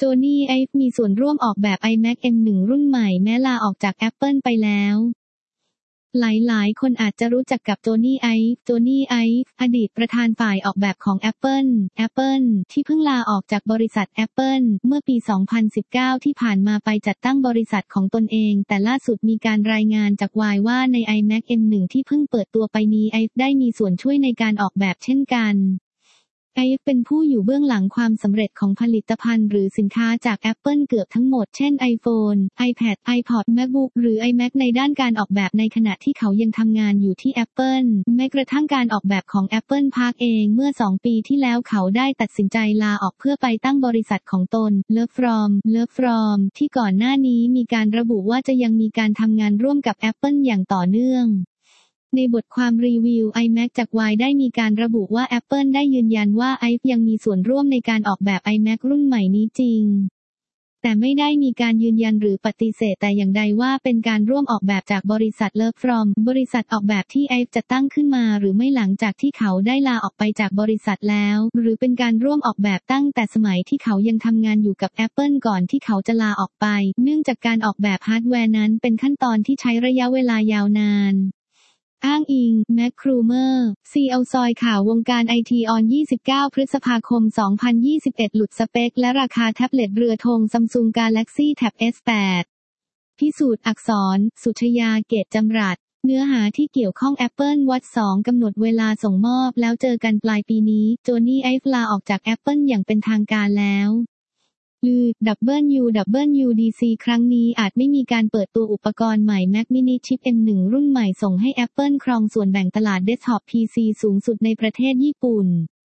โจนี่ไอฟ์มีส่วนร่วมออกแบบ iMac M1 รุ่นใหม่แม้ลาออกจาก Apple ไปแล้วหลายคนอาจจะรู้จักกับโจนี่ไอฟ์อดีตประธานฝ่ายออกแบบของ Apple ที่เพิ่งลาออกจากบริษัท Apple เมื่อปี 2019 ที่ผ่านมาไปจัดตั้งบริษัทของตนเองแต่ล่าสุดมีการรายงานจากวายว่าใน iMac M1 ที่เพิ่งเปิดตัวไปนี้ไอฟ์ได้มีส่วนช่วยในการออกแบบเช่นกันไอฟ์เป็นผู้อยู่เบื้องหลังความสำเร็จของผลิตภัณฑ์หรือสินค้าจาก Apple เกือบทั้งหมดเช่น iPhone, iPad, iPod, MacBook หรือ iMac ในด้านการออกแบบในขณะที่เขายังทำงานอยู่ที่ Apple แม้กระทั่งการออกแบบของ Apple Park เองเมื่อ2 ปีที่แล้วเขาได้ตัดสินใจลาออกเพื่อไปตั้งบริษัทของตน Love From ที่ก่อนหน้านี้มีการระบุว่าจะยังมีการทำงานร่วมกับ Apple อย่างต่อเนื่องในบทความรีวิว iMac จาก Y ได้มีการระบุว่า Apple ได้ยืนยันว่าไอฟ์ยังมีส่วนร่วมในการออกแบบ iMac รุ่นใหม่นี้จริงแต่ไม่ได้มีการยืนยันหรือปฏิเสธแต่อย่างใดว่าเป็นการร่วมออกแบบจากบริษัท Love From บริษัทออกแบบที่ไอฟ์จะตั้งขึ้นมาหรือไม่หลังจากที่เขาได้ลาออกไปจากบริษัทแล้วหรือเป็นการร่วมออกแบบตั้งแต่สมัยที่เขายังทำงานอยู่กับ Apple ก่อนที่เขาจะลาออกไปเนื่องจากการออกแบบฮาร์ดแวร์นั้นเป็นขั้นตอนที่ใช้ระยะเวลายาวนานอ้างอิง แม็ก ครูเมอร์ CEO ซอยข่าววงการไอทีออน 29 พฤษภาคม 2021 หลุดสเปคและราคาแท็บเล็ตเรือธง Samsung Galaxy Tab S8 พิสูจน์อักษร สุชยา เกตจำรัด เนื้อหาที่เกี่ยวข้อง Apple Watch 2 กำหนดเวลาส่งมอบแล้วเจอกันปลายปีนี้ โจนี่ไอฟ์ลาออกจาก Apple อย่างเป็นทางการแล้วWWDC ครั้งนี้อาจไม่มีการเปิดตัวอุปกรณ์ใหม่ Mac mini ชิป M1 รุ่นใหม่ส่งให้ Apple ครองส่วนแบ่งตลาดเดสก์ท็อป PC สูงสุดในประเทศญี่ปุ่น